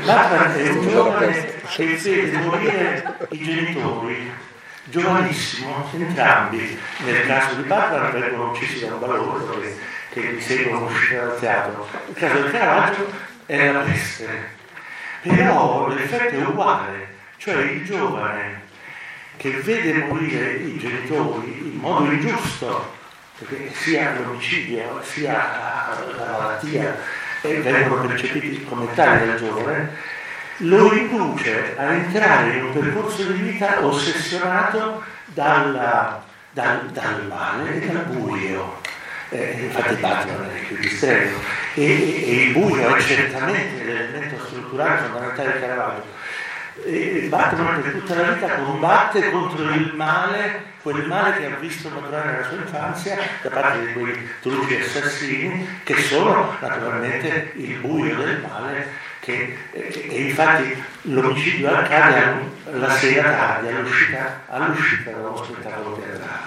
Batman è un giovane che vede morire i genitori, giovanissimo, entrambi. Nel caso di Batman vengono uccisi da un balordo che gli seguono uscire dal teatro. Nel caso di Caravaggio è la peste. Però l'effetto è uguale, cioè il giovane che vede morire i genitori in modo ingiusto, perché sia l'omicidio sia la malattia vengono percepiti come tali dal giovane, lo induce a entrare in un percorso di vita ossessionato dal male e dal buio. Infatti Batman è più distretto e il buio è certamente l'elemento strutturale fondamentale di Caravaggio. Batman per tutta la vita combatte contro il male, quel male che ha visto maturare nella sua infanzia da parte di quei truci assassini che sono naturalmente il buio del male e infatti l'omicidio accade la sera tardi all'uscita da uno spettacolo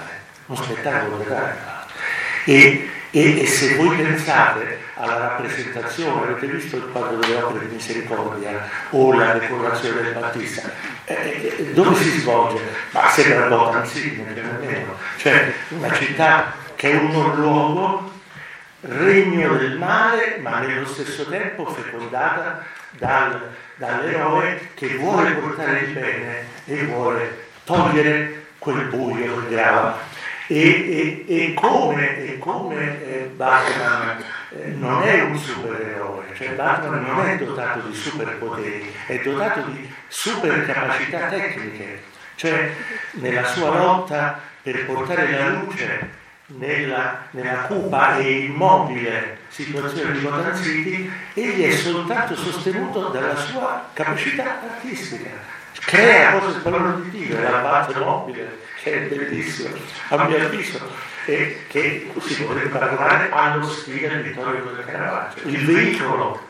teatrale. E se voi pensate alla rappresentazione, avete visto il quadro delle opere di Misericordia o la decorazione del Battista, dove si svolge? Ma sembra Gotham City, cioè una città che è un luogo, regno del male, ma nello stesso tempo fecondata dall'eroe che vuole portare il bene e vuole togliere quel buio che grava. E come Batman non è un supereroe, cioè Batman non è dotato di superpoteri, è dotato di supercapacità tecniche, cioè nella sua lotta per portare la luce nella cupa e immobile situazione di Gotham City, egli è soltanto sostenuto dalla sua capacità artistica, crea cose sbalorditive, la Batmobile che è bellissimo a mio avviso e che si potrebbe paragonare allo stile pittorico del Caravaggio, il veicolo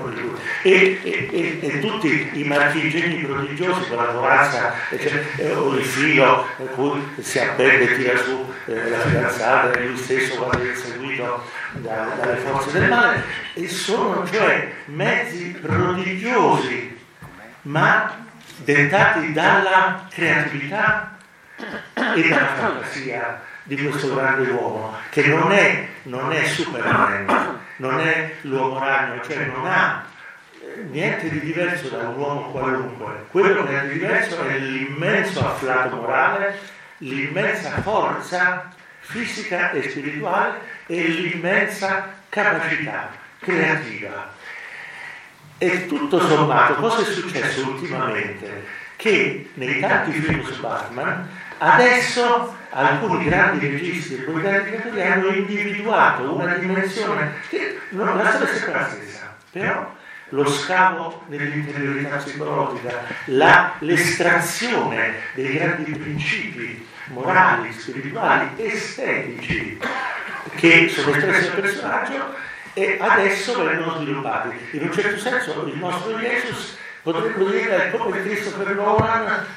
e tutti i marchingegni prodigiosi con la corazza o il filo cui si appende e tira su la fidanzata e lui stesso quando è inseguito dalle forze del male, e sono cioè mezzi prodigiosi ma dettati dalla creatività e dalla fantasia di questo grande uomo che non è Superman, non è l'uomo ragno, cioè non ha niente di diverso da un uomo qualunque. Quello che è diverso è l'immenso afflato morale, l'immensa forza fisica e spirituale e l'immensa capacità creativa. E tutto sommato, cosa è successo ultimamente? Che nei tanti film su Batman, adesso alcuni grandi registi e grandi hanno individuato una dimensione che non la storia è sempre la stessa, però lo scavo nell'interiorità psicologica, l'estrazione dei grandi principi morali, spirituali, estetici che sono espressi nel personaggio e adesso vengono sviluppati. In un certo senso il nostro Jesus potremmo dire come Christopher Nolan